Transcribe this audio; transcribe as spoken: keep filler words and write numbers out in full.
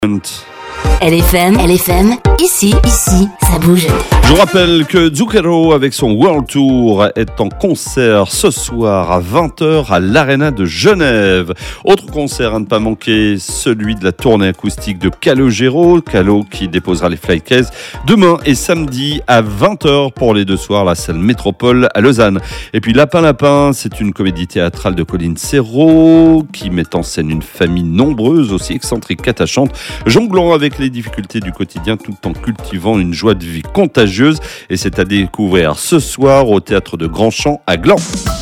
L F M, L F M, ici, ici, ça bouge. Je vous rappelle que Zucchero, avec son World Tour, est en concert ce soir à vingt heures à l'Arena de Genève. Autre concert à ne pas manquer, celui de la tournée acoustique de Calogero. Calo qui déposera les Flycases demain et samedi à vingt heures pour les deux soirs, la salle Métropole à Lausanne. Et puis Lapin Lapin, c'est une comédie théâtrale de Colline Serrault qui met en scène une famille nombreuse, aussi excentrique qu'attachante, jonglant avec les difficultés du quotidien tout en cultivant une joie de vie contagieuse. Et c'est à découvrir ce soir au théâtre de Grandchamp à Gland.